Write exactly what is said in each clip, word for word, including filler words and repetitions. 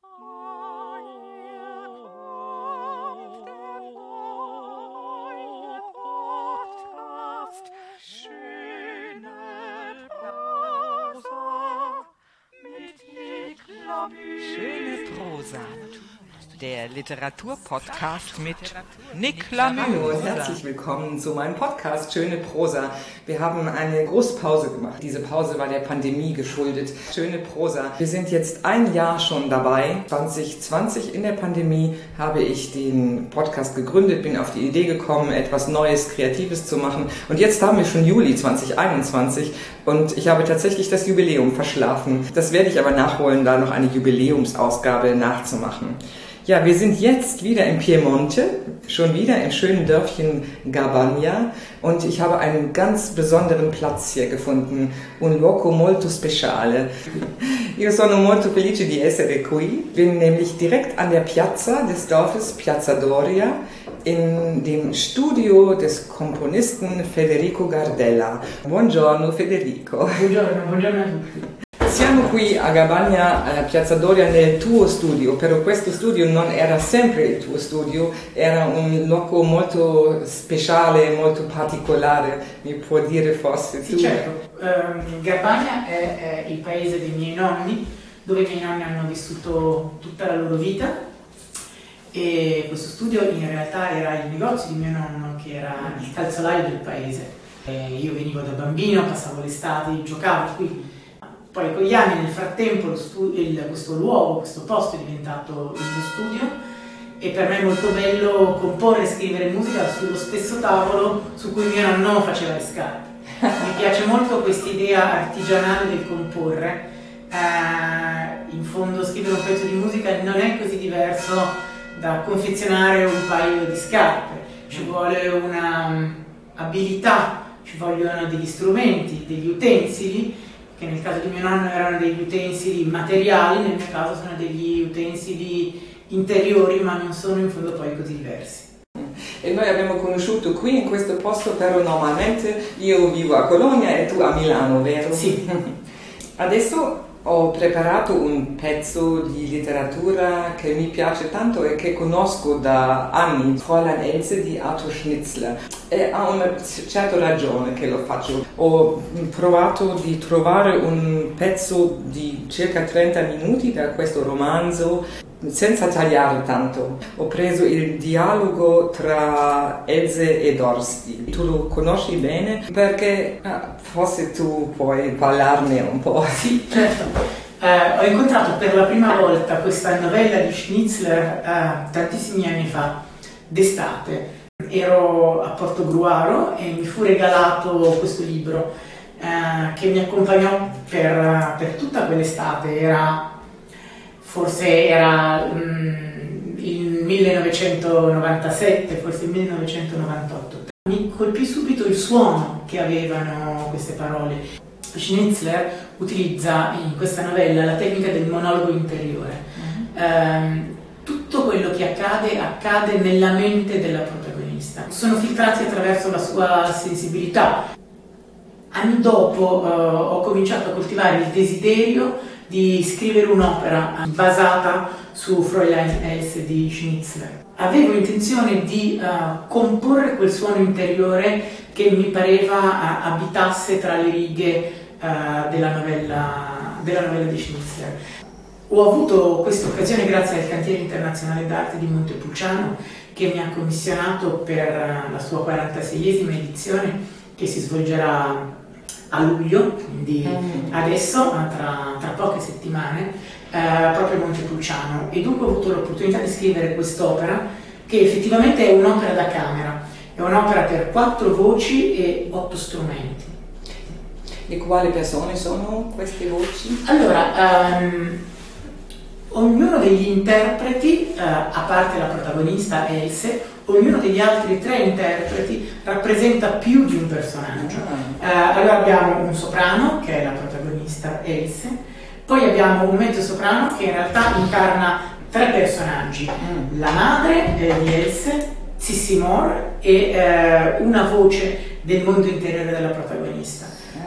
Schöne Prosa, der Literaturpodcast mit Nick Lamy. Hallo und herzlich willkommen zu meinem Podcast Schöne Prosa. Wir haben eine große Pause gemacht. Diese Pause war der Pandemie geschuldet. Schöne Prosa. Wir sind jetzt ein Jahr schon dabei. zwanzig zwanzig in der Pandemie habe ich den Podcast gegründet, bin auf die Idee gekommen, etwas Neues, Kreatives zu machen. Und jetzt haben wir schon Juli zwanzig einundzwanzig und ich habe tatsächlich das Jubiläum verschlafen. Das werde ich aber nachholen, da noch eine Jubiläumsausgabe nachzumachen. Ja, wir sind jetzt wieder in Piemonte, schon wieder im schönen Dörfchen Gabagna und ich habe einen ganz besonderen Platz hier gefunden, un luogo molto speciale. Io sono molto felice di essere qui, bin nämlich direkt an der Piazza des Dorfes, Piazza Doria, in dem Studio des Komponisten Federico Gardella. Buongiorno Federico. Buongiorno, buongiorno a tutti. Siamo qui a Gabagna, a Piazza Doria, nel tuo studio, però questo studio non era sempre il tuo studio, era un luogo molto speciale, molto particolare, mi può dire forse tu? Sì, certo, um, Gabagna è, è il paese dei miei nonni, dove i miei nonni hanno vissuto tutta la loro vita e questo studio in realtà era il negozio di mio nonno, che era il calzolaio del paese. E io venivo da bambino, passavo l'estate, giocavo qui. Poi con gli anni, nel frattempo, lo il, questo luogo, questo posto è diventato il mio studio e per me è molto bello comporre e scrivere musica sullo stesso tavolo su cui mio nonno faceva le scarpe. Mi piace molto quest'idea artigianale del comporre. Eh, in fondo scrivere un pezzo di musica non è così diverso da confezionare un paio di scarpe. Ci vuole una abilità, ci vogliono degli strumenti, degli utensili, che nel caso di mio nonno erano degli utensili materiali, nel mio caso sono degli utensili interiori, ma non sono in fondo poi così diversi. E noi abbiamo conosciuto qui in questo posto, però normalmente io vivo a Colonia e tu a Milano, vero? Sì. Adesso ho preparato un pezzo di letteratura che mi piace tanto e che conosco da anni, Fräulein Else di Arthur Schnitzler. E ha una certa ragione che lo faccio. Ho provato di trovare un pezzo di circa trenta minuti da questo romanzo senza tagliare tanto. Ho preso il dialogo tra Else e Dorsti. Tu lo conosci bene? Perché ah, forse tu puoi parlarne un po'. Sì, certo. Eh, ho incontrato per la prima volta questa novella di Schnitzler eh, tantissimi anni fa, d'estate. Ero a Portogruaro e mi fu regalato questo libro eh, che mi accompagnò per, per tutta quell'estate. Era, forse era mm, il millenovecentonovantasette, forse il millenovecentonovantotto. Mi colpì subito il suono che avevano queste parole. Schnitzler utilizza in questa novella la tecnica del monologo interiore. Uh-huh. eh, tutto quello che accade, accade nella mente della protagonista. Sono filtrati attraverso la sua sensibilità. Anni dopo eh, ho cominciato a coltivare il desiderio di scrivere un'opera basata su Fräulein Else di Schnitzler. Avevo intenzione di uh, comporre quel suono interiore che mi pareva uh, abitasse tra le righe uh, della, novella, della novella di Schnitzler. Ho avuto questa occasione grazie al Cantiere Internazionale d'Arte di Montepulciano, che mi ha commissionato per la sua quarantaseiesima edizione, che si svolgerà a luglio, quindi mm. adesso, tra, tra poche settimane, eh, proprio a Montepulciano. E dunque ho avuto l'opportunità di scrivere quest'opera, che effettivamente è un'opera da camera, è un'opera per quattro voci e otto strumenti. E quali persone sono queste voci? Allora, um, ognuno degli interpreti, uh, a parte la protagonista Else, ognuno degli altri tre interpreti rappresenta più di un personaggio. Uh, allora abbiamo un soprano, che è la protagonista Else, poi abbiamo un mezzo soprano che in realtà incarna tre personaggi, mm. la madre eh, di Else, Sissi Moore e eh, una voce del mondo interiore della protagonista.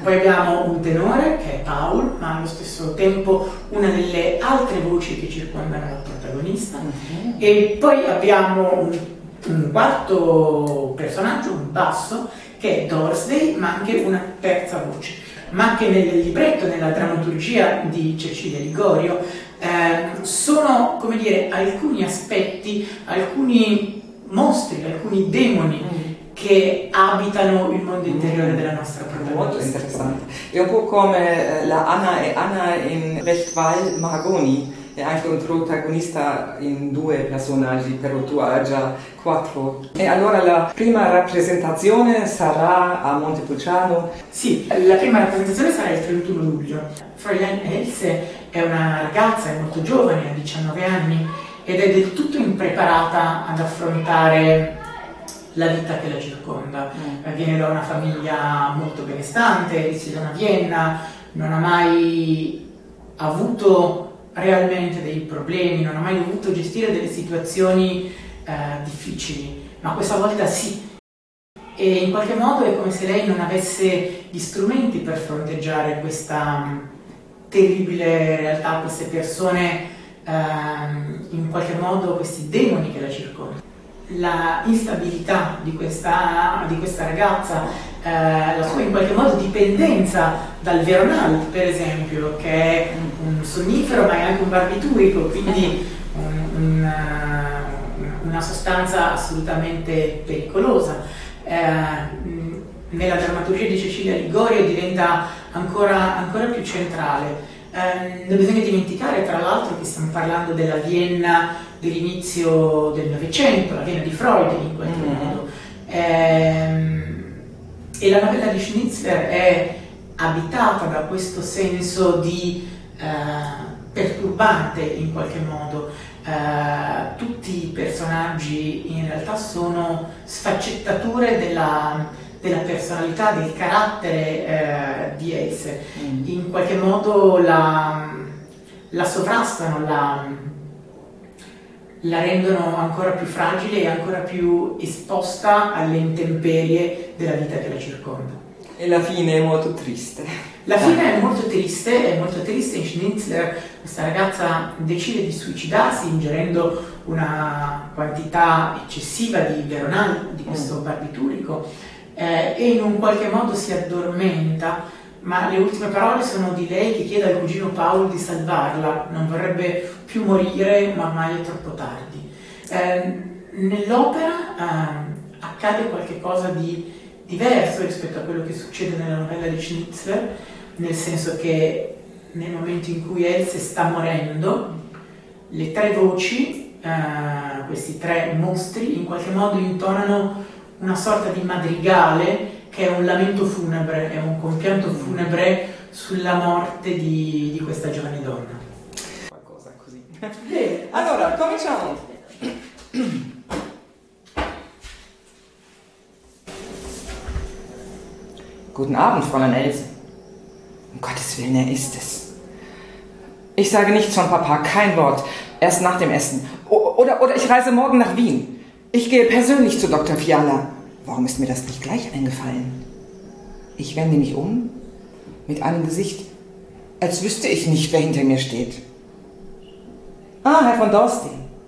Poi abbiamo un tenore che è Paul, ma allo stesso tempo una delle altre voci che circondano il protagonista. Uh-huh. E poi abbiamo un, un quarto personaggio, un basso, che è Dorsley, ma anche una terza voce. Ma anche nel libretto, nella drammaturgia di Cecilia Ligorio, eh, sono, come dire, alcuni aspetti, alcuni mostri, alcuni demoni mm. che abitano il mondo interiore della nostra protagonista. Molto interessante. È un po' come la Anna e Anna in Westphal Mahagoni, è anche un protagonista in due personaggi, però tu hai già quattro. E allora la prima rappresentazione sarà a Montepulciano? Sì, la prima rappresentazione sarà il trentuno luglio. Fräulein Else è una ragazza, è molto giovane, ha diciannove anni, ed è del tutto impreparata ad affrontare la vita che la circonda. Mm. Viene da una famiglia molto benestante, risiede a Vienna, non ha mai avuto realmente dei problemi, non ha mai dovuto gestire delle situazioni eh, difficili, ma questa volta sì. E in qualche modo è come se lei non avesse gli strumenti per fronteggiare questa um, terribile realtà, queste persone, um, in qualche modo questi demoni che la circondano. La instabilità di questa, di questa ragazza, eh, la sua in qualche modo dipendenza dal Veronal, per esempio, che è un sonnifero ma è anche un barbiturico, quindi un, un, una sostanza assolutamente pericolosa. Eh, nella drammaturgia di Cecilia Ligorio diventa ancora, ancora più centrale. Eh, non bisogna dimenticare tra l'altro che stiamo parlando della Vienna dell'inizio del Novecento, la Vienna di Freud in qualche mm-hmm. modo, eh, e la novella di Schnitzler è abitata da questo senso di eh, perturbante in qualche modo. Eh, tutti i personaggi in realtà sono sfaccettature della, della personalità, del carattere eh, di Else. Mm. In qualche modo la, la sovrastano, la, la rendono ancora più fragile e ancora più esposta alle intemperie della vita che la circonda. E la fine è molto triste. La fine è molto triste, è molto triste. In Schnitzler questa ragazza decide di suicidarsi ingerendo una quantità eccessiva di Veronal, di questo barbiturico, eh, e in un qualche modo si addormenta, ma le ultime parole sono di lei che chiede al cugino Paul di salvarla, non vorrebbe più morire ma ormai è troppo tardi. Eh, nell'opera eh, accade qualche cosa di diverso rispetto a quello che succede nella novella di Schnitzler, nel senso che nel momento in cui Else sta morendo, le tre voci, eh, questi tre mostri, in qualche modo intonano una sorta di madrigale che è un lamento funebre, è un compianto funebre sulla morte di, di questa giovane donna. Qualcosa così. Bene, allora, cominciamo. Guten Abend, Fräulein Else. Um Gottes Willen, er ist es. Ich sage nichts von Papa, kein Wort. Erst nach dem Essen. O- oder, oder ich reise morgen nach Wien. Ich gehe persönlich zu Doktor Fiala. Warum ist mir das nicht gleich eingefallen? Ich wende mich um, mit einem Gesicht, als wüsste ich nicht, wer hinter mir steht. Ah, Herr von Dorsty.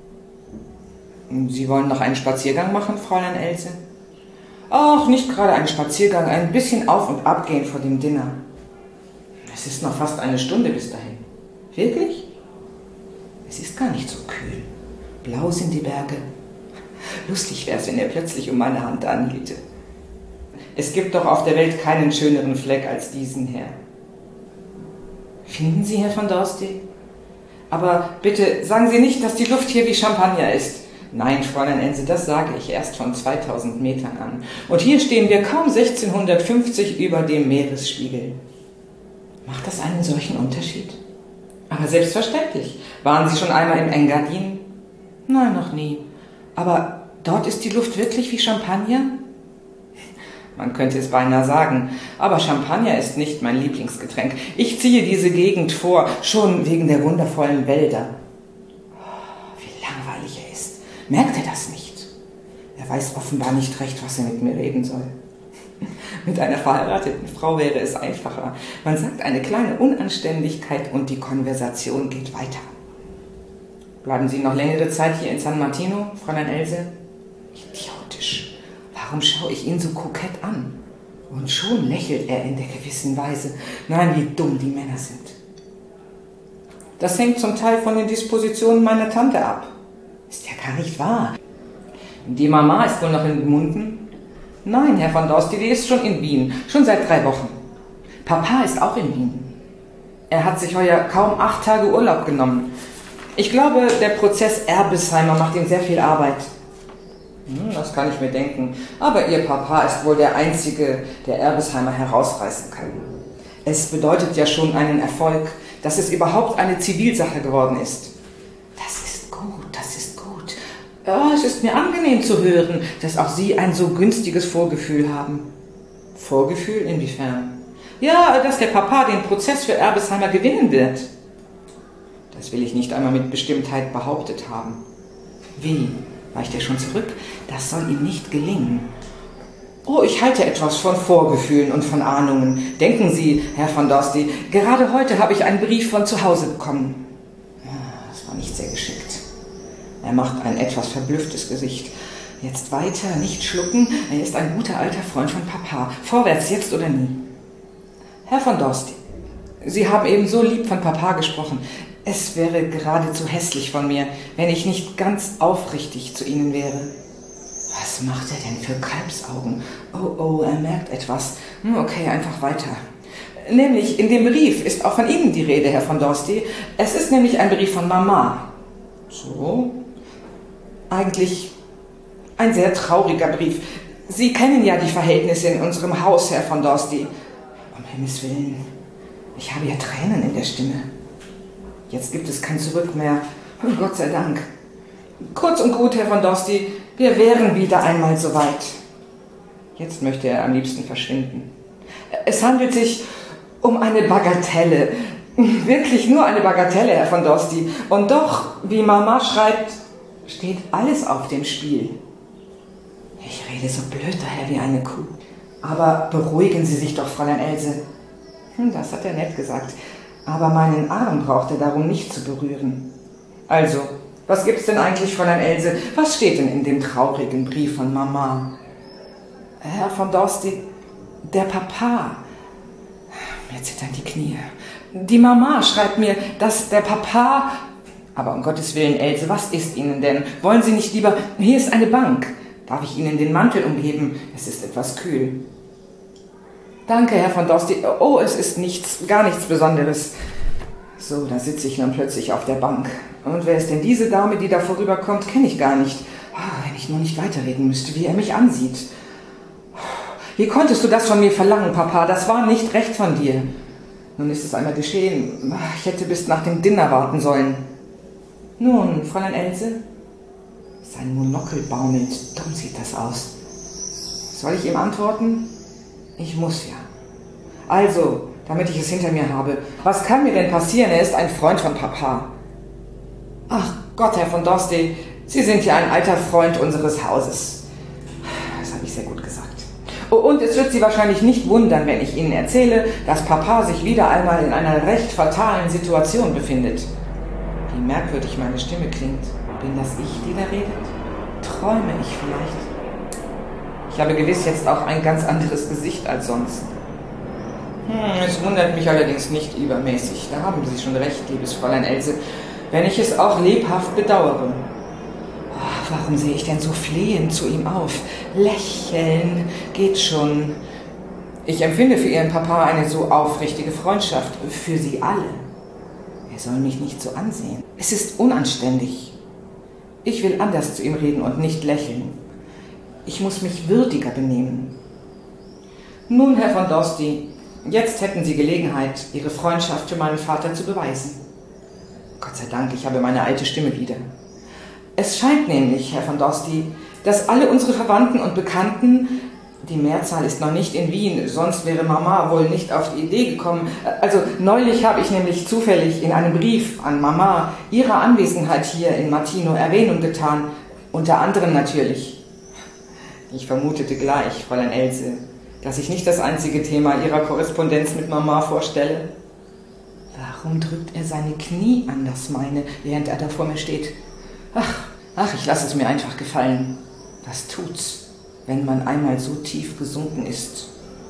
Sie wollen noch einen Spaziergang machen, Fräulein Else? Ach, nicht gerade einen Spaziergang, ein bisschen auf und ab gehen vor dem Dinner. Es ist noch fast eine Stunde bis dahin. Wirklich? Es ist gar nicht so kühl. Blau sind die Berge. Lustig wär's, wenn er plötzlich um meine Hand anhielte. Es gibt doch auf der Welt keinen schöneren Fleck als diesen Herr. Finden Sie, Herr von Dorsty? Aber bitte, sagen Sie nicht, dass die Luft hier wie Champagner ist. Nein, Fräulein Else, das sage ich erst von zweitausend Metern an. Und hier stehen wir kaum sechzehnhundertfünfzig über dem Meeresspiegel. Macht das einen solchen Unterschied? Aber selbstverständlich. Waren Sie schon einmal im Engadin? Nein, noch nie. Aber dort ist die Luft wirklich wie Champagner? Man könnte es beinahe sagen, aber Champagner ist nicht mein Lieblingsgetränk. Ich ziehe diese Gegend vor, schon wegen der wundervollen Wälder. Oh, wie langweilig er ist. Merkt er das nicht? Er weiß offenbar nicht recht, was er mit mir reden soll. Mit einer verheirateten Frau wäre es einfacher. Man sagt eine kleine Unanständigkeit und die Konversation geht weiter. Bleiben Sie noch längere Zeit hier in San Martino, Fräulein Else? Idiotisch. Warum schaue ich ihn so kokett an? Und schon lächelt er in der gewissen Weise. Nein, wie dumm die Männer sind. Das hängt zum Teil von den Dispositionen meiner Tante ab. Ist ja gar nicht wahr. Die Mama ist wohl noch in Gmunden? Nein, Herr von Dorsti, die ist schon in Wien, schon seit drei Wochen. Papa ist auch in Wien. Er hat sich heuer kaum acht Tage Urlaub genommen. Ich glaube, der Prozess Erbesheimer macht ihm sehr viel Arbeit. Hm, das kann ich mir denken. Aber Ihr Papa ist wohl der Einzige, der Erbesheimer herausreißen kann. Es bedeutet ja schon einen Erfolg, dass es überhaupt eine Zivilsache geworden ist. Das ist gut, das ist gut. Ja, es ist mir angenehm zu hören, dass auch Sie ein so günstiges Vorgefühl haben. Vorgefühl? Inwiefern? Ja, dass der Papa den Prozess für Erbesheimer gewinnen wird. Das will ich nicht einmal mit Bestimmtheit behauptet haben. Wie? Weicht er schon zurück? Das soll ihm nicht gelingen. Oh, ich halte etwas von Vorgefühlen und von Ahnungen. Denken Sie, Herr von Dorsti, gerade heute habe ich einen Brief von zu Hause bekommen. Das war nicht sehr geschickt. Er macht ein etwas verblüfftes Gesicht. Jetzt weiter, nicht schlucken. Er ist ein guter alter Freund von Papa. Vorwärts, jetzt oder nie. Herr von Dorsti, Sie haben eben so lieb von Papa gesprochen. Es wäre geradezu hässlich von mir, wenn ich nicht ganz aufrichtig zu Ihnen wäre. Was macht er denn für Kalbsaugen? Oh, oh, er merkt etwas. Hm, okay, einfach weiter. Nämlich, in dem Brief ist auch von Ihnen die Rede, Herr von Dorsti. Es ist nämlich ein Brief von Mama. So? Eigentlich ein sehr trauriger Brief. Sie kennen ja die Verhältnisse in unserem Haus, Herr von Dorsti. Um Himmels Willen, ich habe ja Tränen in der Stimme. Jetzt gibt es kein Zurück mehr. Oh, Gott sei Dank. Kurz und gut, Herr von Dorsti, wir wären wieder einmal so weit. Jetzt möchte er am liebsten verschwinden. Es handelt sich um eine Bagatelle. Wirklich nur eine Bagatelle, Herr von Dorsti. Und doch, wie Mama schreibt, steht alles auf dem Spiel. Ich rede so blöd daher wie eine Kuh. Aber beruhigen Sie sich doch, Fräulein Else. Hm, das hat er nett gesagt. Aber meinen Arm braucht er darum nicht zu berühren. Also, was gibt's denn eigentlich, Fräulein Else? Was steht denn in dem traurigen Brief von Mama? Herr von Dorsti, der Papa. Mir zittern die Knie. Die Mama schreibt mir, dass der Papa... Aber um Gottes Willen, Else, was ist Ihnen denn? Wollen Sie nicht lieber... Hier ist eine Bank. Darf ich Ihnen den Mantel umgeben? Es ist etwas kühl. Danke, Herr von Dorsti. Oh, es ist nichts, gar nichts Besonderes. So, da sitze ich dann plötzlich auf der Bank. Und wer ist denn diese Dame, die da vorüberkommt? Kenne ich gar nicht. Oh, wenn ich nur nicht weiterreden müsste, wie er mich ansieht. Wie konntest du das von mir verlangen, Papa? Das war nicht recht von dir. Nun ist es einmal geschehen. Ich hätte bis nach dem Dinner warten sollen. Nun, Fräulein Else? Sein Monokel baumelt. Dumm sieht das aus. Soll ich ihm antworten? Ich muss ja. Also, damit ich es hinter mir habe. Was kann mir denn passieren? Er ist ein Freund von Papa. Ach Gott, Herr von Dorsti, Sie sind ja ein alter Freund unseres Hauses. Das habe ich sehr gut gesagt. Oh, und es wird Sie wahrscheinlich nicht wundern, wenn ich Ihnen erzähle, dass Papa sich wieder einmal in einer recht fatalen Situation befindet. Wie merkwürdig meine Stimme klingt. Bin das ich, die da redet? Träume ich vielleicht? Ich habe gewiss jetzt auch ein ganz anderes Gesicht als sonst. Hm, es wundert mich allerdings nicht übermäßig. Da haben Sie schon recht, liebes Fräulein Else, wenn ich es auch lebhaft bedauere. Oh, warum sehe ich denn so flehend zu ihm auf? Lächeln geht schon. Ich empfinde für Ihren Papa eine so aufrichtige Freundschaft. Für Sie alle. Er soll mich nicht so ansehen. Es ist unanständig. Ich will anders zu ihm reden und nicht lächeln. Ich muss mich würdiger benehmen. Nun, Herr von Dorsti, jetzt hätten Sie Gelegenheit, Ihre Freundschaft für meinen Vater zu beweisen. Gott sei Dank, ich habe meine alte Stimme wieder. Es scheint nämlich, Herr von Dorsti, dass alle unsere Verwandten und Bekannten, die Mehrzahl ist noch nicht in Wien, sonst wäre Mama wohl nicht auf die Idee gekommen. Also neulich habe ich nämlich zufällig in einem Brief an Mama ihrer Anwesenheit hier in Martino Erwähnung getan, unter anderem natürlich. Ich vermutete gleich, Fräulein Else, dass ich nicht das einzige Thema Ihrer Korrespondenz mit Mama vorstelle. Warum drückt er seine Knie an das meine, während er da vor mir steht? Ach, ach, ich lasse es mir einfach gefallen. Was tut's, wenn man einmal so tief gesunken ist?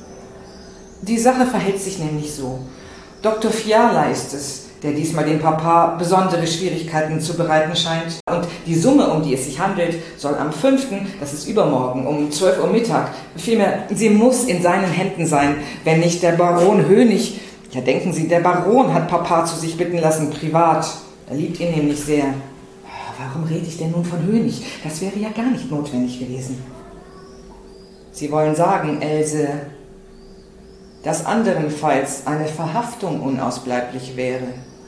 Die Sache verhält sich nämlich so. Doktor Fiala ist es, der diesmal dem Papa besondere Schwierigkeiten zu bereiten scheint. Und die Summe, um die es sich handelt, soll am fünften, das ist übermorgen, um zwölf Uhr Mittag, vielmehr, sie muss in seinen Händen sein, wenn nicht der Baron Hönig. Ja, denken Sie, der Baron hat Papa zu sich bitten lassen, privat. Er liebt ihn nämlich sehr. Warum rede ich denn nun von Hönig? Das wäre ja gar nicht notwendig gewesen. Sie wollen sagen, Else, dass anderenfalls eine Verhaftung unausbleiblich wäre.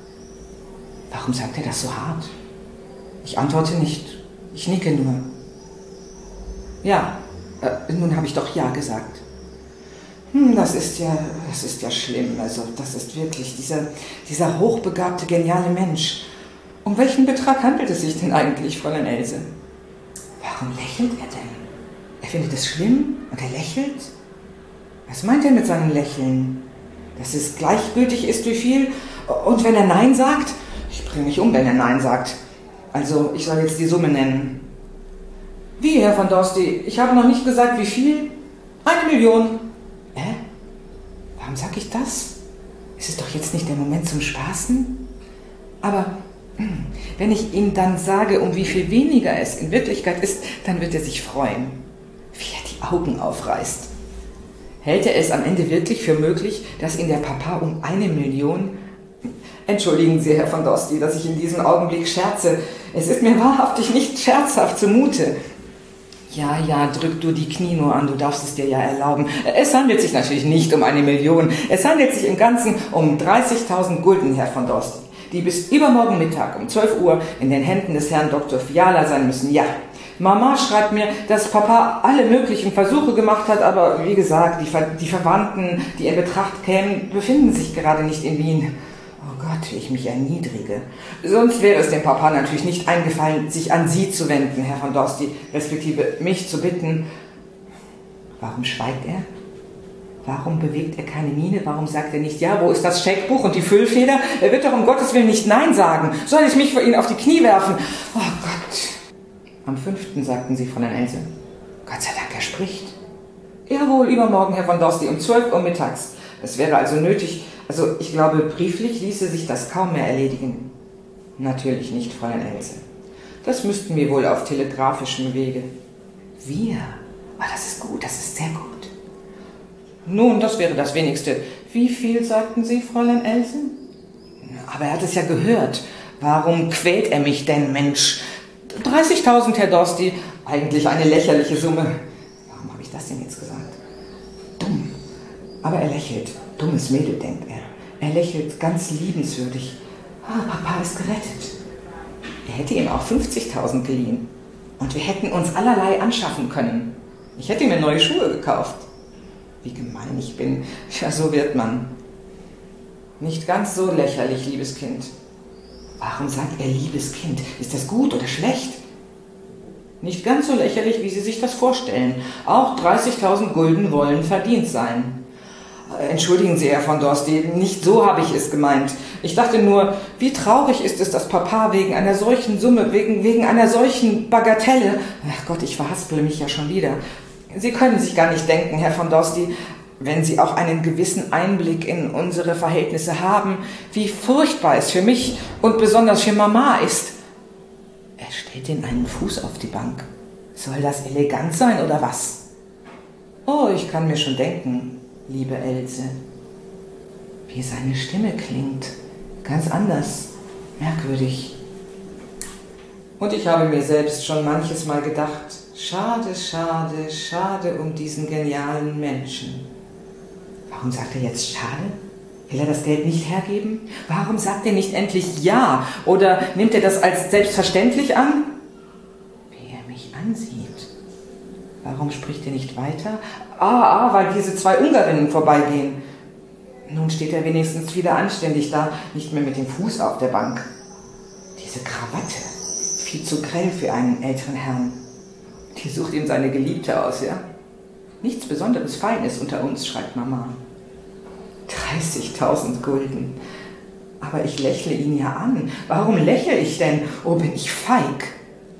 Warum sagt er das so hart? Ich antworte nicht. Ich nicke nur. Ja, äh, nun habe ich doch ja gesagt. Hm, das ist ja, das ist ja schlimm. Also, das ist wirklich dieser, dieser hochbegabte, geniale Mensch. Um welchen Betrag handelt es sich denn eigentlich, Fräulein Else? Warum lächelt er denn? Er findet es schlimm und er lächelt? Was meint er mit seinem Lächeln? Dass es gleichgültig ist, wie viel? Und wenn er Nein sagt? Ich bringe mich um, wenn er Nein sagt. Also, ich soll jetzt die Summe nennen. Wie, Herr von Dorsti? Ich habe noch nicht gesagt, wie viel? Eine Million. Hä? Warum sag ich das? Ist es doch jetzt nicht der Moment zum Spaßen? Aber wenn ich ihm dann sage, um wie viel weniger es in Wirklichkeit ist, dann wird er sich freuen. Wie er die Augen aufreißt. Hält er es am Ende wirklich für möglich, dass ihn der Papa um eine Million... Entschuldigen Sie, Herr von Dorsti, dass ich in diesem Augenblick scherze. Es ist mir wahrhaftig nicht scherzhaft zumute. Ja, ja, drück du die Knie nur an, du darfst es dir ja erlauben. Es handelt sich natürlich nicht um eine Million. Es handelt sich im Ganzen um dreißigtausend Gulden, Herr von Dorsti, die bis übermorgen Mittag um zwölf Uhr in den Händen des Herrn Doktor Fiala sein müssen. Ja, Mama schreibt mir, dass Papa alle möglichen Versuche gemacht hat, aber wie gesagt, die, Ver die Verwandten, die in Betracht kämen, befinden sich gerade nicht in Wien. Oh Gott, wie ich mich erniedrige. Sonst wäre es dem Papa natürlich nicht eingefallen, sich an Sie zu wenden, Herr von Dorsti, respektive mich zu bitten. Warum schweigt er? Warum bewegt er keine Miene? Warum sagt er nicht, ja, wo ist das Scheckbuch und die Füllfeder? Er wird doch um Gottes Willen nicht Nein sagen. Soll ich mich vor ihn auf die Knie werfen? Oh Gott. Am fünften sagten Sie, Fräulein Else. Gott sei Dank, er spricht. Jawohl, übermorgen, Herr von Dorsti, um zwölf Uhr mittags. Es wäre also nötig, also ich glaube, brieflich ließe sich das kaum mehr erledigen. Natürlich nicht, Fräulein Else. Das müssten wir wohl auf telegrafischem Wege. Wir? Oh, das ist gut, das ist sehr gut. Nun, das wäre das Wenigste. Wie viel, sagten Sie, Fräulein Else? Aber er hat es ja gehört. Warum quält er mich denn, Mensch? dreißigtausend, Herr Dorsti. Eigentlich eine lächerliche Summe. Warum habe ich das denn jetzt gesagt? Dumm. Aber er lächelt. Dummes Mädel, denkt er. Er lächelt ganz liebenswürdig. Ah, Papa ist gerettet. Er hätte ihm auch fünfzigtausend geliehen. Und wir hätten uns allerlei anschaffen können. Ich hätte mir neue Schuhe gekauft. Wie gemein ich bin. Ja, so wird man. Nicht ganz so lächerlich, liebes Kind. Warum sagt er liebes Kind? Ist das gut oder schlecht? Nicht ganz so lächerlich, wie Sie sich das vorstellen. Auch dreißigtausend Gulden wollen verdient sein. Entschuldigen Sie, Herr von Dorsti, nicht so habe ich es gemeint. Ich dachte nur, wie traurig ist es, dass Papa wegen einer solchen Summe, wegen, wegen einer solchen Bagatelle... Ach Gott, ich verhaspel mich ja schon wieder. Sie können sich gar nicht denken, Herr von Dorsti, wenn Sie auch einen gewissen Einblick in unsere Verhältnisse haben, wie furchtbar es für mich und besonders für Mama ist. Er stellt den einen Fuß auf die Bank. Soll das elegant sein oder was? Oh, ich kann mir schon denken, liebe Else, wie seine Stimme klingt. Ganz anders, merkwürdig. Und ich habe mir selbst schon manches Mal gedacht, schade, schade, schade um diesen genialen Menschen. Warum sagt er jetzt schade? Will er das Geld nicht hergeben? Warum sagt er nicht endlich ja? Oder nimmt er das als selbstverständlich an? Wie er mich ansieht. Warum spricht er nicht weiter? Ah, ah, weil diese zwei Ungarinnen vorbeigehen. Nun steht er wenigstens wieder anständig da, nicht mehr mit dem Fuß auf der Bank. Diese Krawatte, viel zu grell für einen älteren Herrn. Die sucht ihm seine Geliebte aus, ja? Nichts Besonderes Feines unter uns, schreibt Mama. dreißigtausend Gulden. Aber ich lächle ihn ja an. Warum lächle ich denn? Oh, bin ich feig.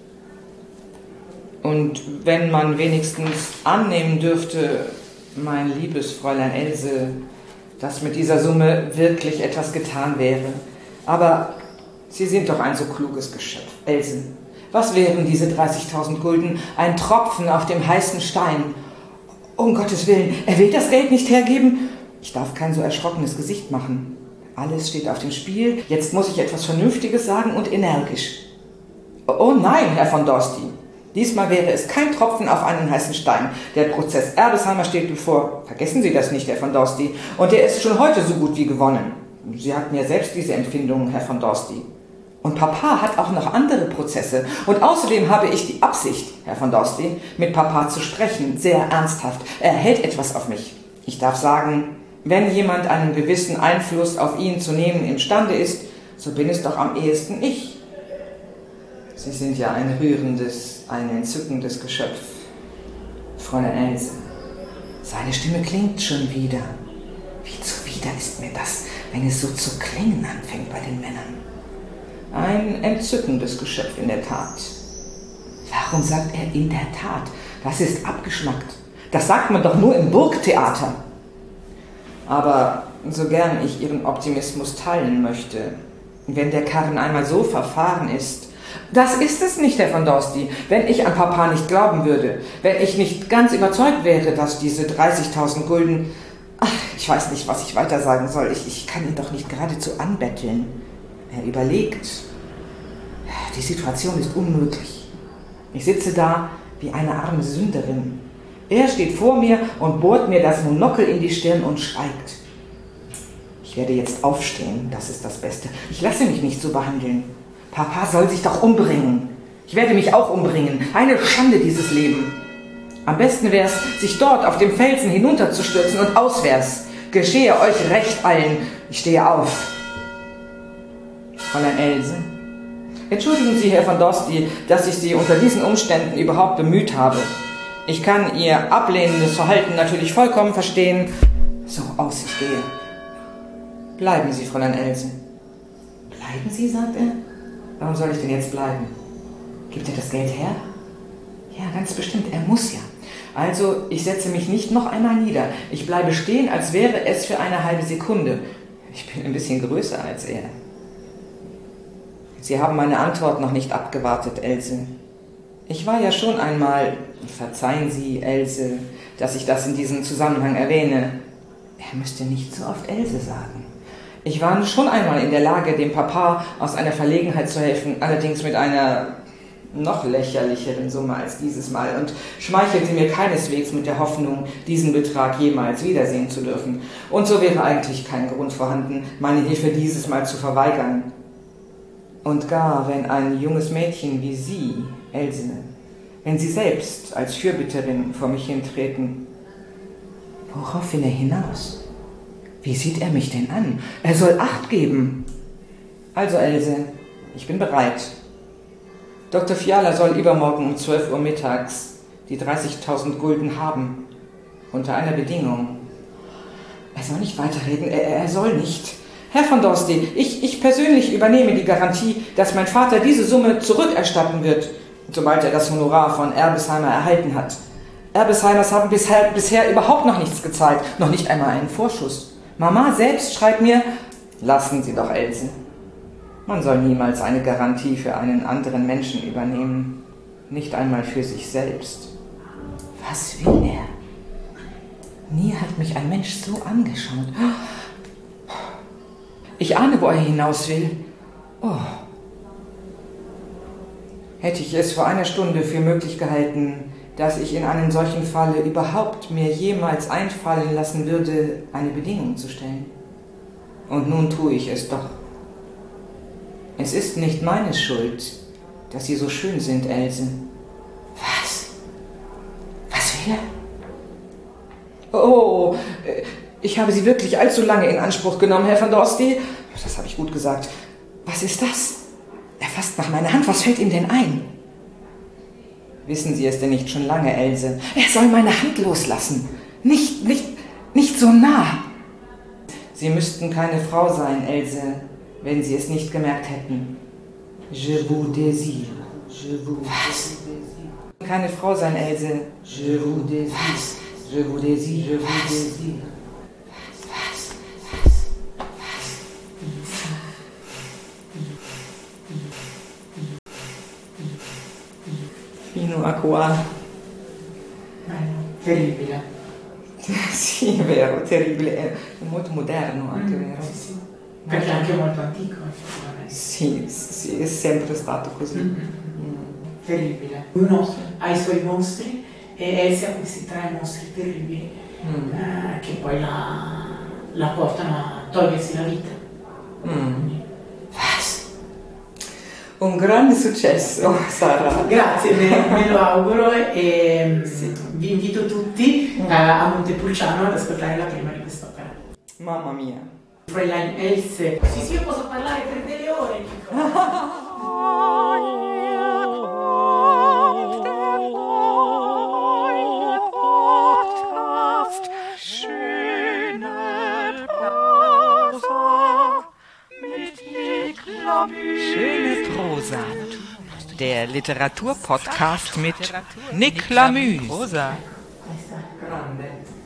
Und wenn man wenigstens annehmen dürfte, mein liebes Fräulein Else, dass mit dieser Summe wirklich etwas getan wäre. Aber Sie sind doch ein so kluges Geschöpf, Else. Was wären diese dreißigtausend Gulden? Ein Tropfen auf dem heißen Stein. Um Gottes Willen, er will das Geld nicht hergeben? Ich darf kein so erschrockenes Gesicht machen. Alles steht auf dem Spiel. Jetzt muss ich etwas Vernünftiges sagen und energisch. Oh nein, Herr von Dorsty. Diesmal wäre es kein Tropfen auf einen heißen Stein. Der Prozess Erbesheimer steht bevor. Vergessen Sie das nicht, Herr von Dorsty. Und der ist schon heute so gut wie gewonnen. Sie hatten ja selbst diese Empfindungen, Herr von Dorsty. Und Papa hat auch noch andere Prozesse. Und außerdem habe ich die Absicht, Herr von Dorsty, mit Papa zu sprechen, sehr ernsthaft. Er hält etwas auf mich. Ich darf sagen, wenn jemand einen gewissen Einfluss auf ihn zu nehmen imstande ist, so bin es doch am ehesten ich. Sie sind ja ein rührendes, ein entzückendes Geschöpf, Fräulein Else. Seine Stimme klingt schon wieder. Wie zuwider ist mir das, wenn es so zu klingen anfängt bei den Männern. Ein entzückendes Geschöpf in der Tat. Warum sagt er in der Tat? Das ist abgeschmackt. Das sagt man doch nur im Burgtheater. Aber so gern ich Ihren Optimismus teilen möchte, wenn der Karren einmal so verfahren ist, das ist es nicht, Herr von Dorsty, wenn ich an Papa nicht glauben würde, wenn ich nicht ganz überzeugt wäre, dass diese dreißigtausend Gulden, ach, ich weiß nicht, was ich weiter sagen soll, ich, ich kann ihn doch nicht geradezu anbetteln. Er überlegt, die Situation ist unmöglich. Ich sitze da wie eine arme Sünderin. Er steht vor mir und bohrt mir das Monokel in die Stirn und schweigt. Ich werde jetzt aufstehen, das ist das Beste. Ich lasse mich nicht so behandeln. Papa soll sich doch umbringen. Ich werde mich auch umbringen. Eine Schande, dieses Leben. Am besten wäre es, sich dort auf dem Felsen hinunterzustürzen und auswärts. Geschehe euch recht allen. Ich stehe auf. Fräulein Else, entschuldigen Sie, Herr von Dorsty, dass ich Sie unter diesen Umständen überhaupt bemüht habe. Ich kann Ihr ablehnendes Verhalten natürlich vollkommen verstehen. So, aus, ich gehe. Bleiben Sie, Fräulein Else. Bleiben Sie, sagt er. Warum soll ich denn jetzt bleiben? Gibt er das Geld her? Ja, ganz bestimmt, er muss ja. Also, ich setze mich nicht noch einmal nieder. Ich bleibe stehen, als wäre es für eine halbe Sekunde. Ich bin ein bisschen größer als er. Sie haben meine Antwort noch nicht abgewartet, Else. Ich war ja schon einmal, verzeihen Sie, Else, dass ich das in diesem Zusammenhang erwähne. Er müsste nicht so oft Else sagen. Ich war schon einmal in der Lage, dem Papa aus einer Verlegenheit zu helfen, allerdings mit einer noch lächerlicheren Summe als dieses Mal und schmeichelte mir keineswegs mit der Hoffnung, diesen Betrag jemals wiedersehen zu dürfen. Und so wäre eigentlich kein Grund vorhanden, meine Hilfe dieses Mal zu verweigern. Und gar wenn ein junges Mädchen wie Sie, Else, wenn Sie selbst als Fürbitterin vor mich hintreten, worauf will er hinaus? Wie sieht er mich denn an? Er soll Acht geben. Also, Else, ich bin bereit. Doktor Fiala soll übermorgen um zwölf Uhr mittags die dreißigtausend Gulden haben. Unter einer Bedingung. Er soll nicht weiterreden, er, er soll nicht. Herr von Dorsty, ich, ich persönlich übernehme die Garantie, dass mein Vater diese Summe zurückerstatten wird, sobald er das Honorar von Erbesheimer erhalten hat. Erbesheimers haben bisher, bisher überhaupt noch nichts gezahlt, noch nicht einmal einen Vorschuss. Mama selbst schreibt mir, lassen Sie doch, Else. Man soll niemals eine Garantie für einen anderen Menschen übernehmen, nicht einmal für sich selbst. Was will er? Nie hat mich ein Mensch so angeschaut. Ich ahne, wo er hinaus will. Oh. Hätte ich es vor einer Stunde für möglich gehalten, dass ich in einem solchen Falle überhaupt mir jemals einfallen lassen würde, eine Bedingung zu stellen. Und nun tue ich es doch. Es ist nicht meine Schuld, dass Sie so schön sind, Else. Was? Was will er? Oh, ich habe Sie wirklich allzu lange in Anspruch genommen, Herr van Dorsty. Das habe ich gut gesagt. Was ist das? Er fasst nach meiner Hand. Was fällt ihm denn ein? Wissen Sie es denn nicht schon lange, Else? Er soll meine Hand loslassen. Nicht, nicht, nicht so nah. Sie müssten keine Frau sein, Else, wenn Sie es nicht gemerkt hätten. Je vous désire. Je vous Was? Keine Frau sein, Else. Je vous désire. Was? Je vous désire. Je vous désire. Was? Was? Fino a qua. Terribile. Sì, è vero, terribile. È molto moderno anche, Mm, vero? sì, sì. Perché è anche molto antico, effettivamente. Sì, sì, è sempre stato così. Mm-hmm. Mm. Terribile. Uno ha i suoi mostri e Elsie ha questi tre mostri terribili mm. eh, che poi la, la portano a togliersi la vita. Mm. Un grande successo, Sara. Grazie, me, me lo auguro e sì. Vi invito tutti mm. a, a Montepulciano ad ascoltare la prima di quest'opera. Mamma mia. Fräulein Else. Sì, sì, io posso parlare per delle ore, Nico. Schöne Prosa. Der Literaturpodcast mit Nick Lamü. Prosa. Grande.